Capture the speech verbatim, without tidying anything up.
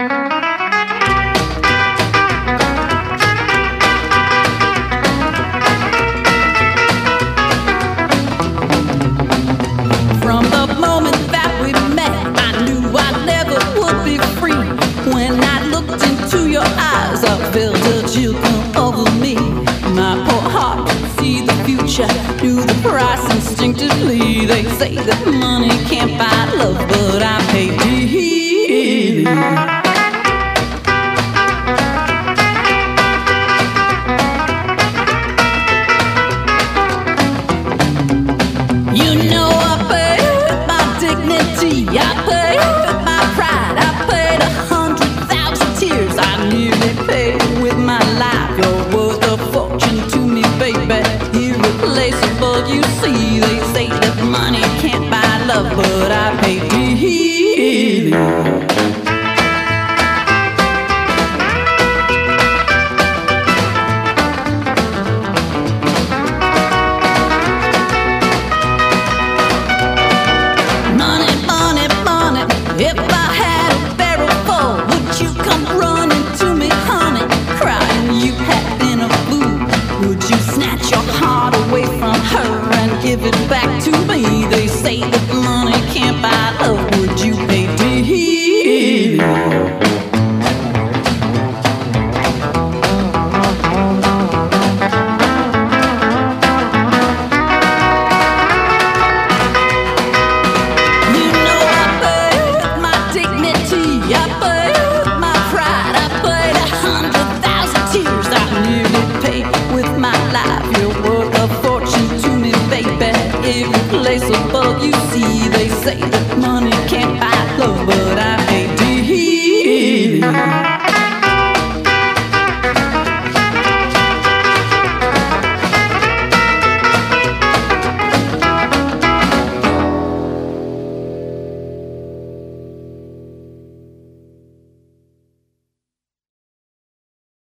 From the moment that we met, I knew I never would be free. When I looked into your eyes, I felt a chill come over me. My poor heart could see the future, knew the price instinctively. They say that money can't buy love, but I pay dearly. You know I paid with my dignity, I paid with my pride, I paid a hundred thousand tears, I nearly paid with my life. You're worth a fortune to me, baby, irreplaceable. You see, they say that money can't buy love, but I pay dearly. If I had a barrel full, would you come running to me, honey, crying you had been a fool? Would you snatch your heart away from her and give it back to me? They say that money can't buy love, would you pay dearly? I pay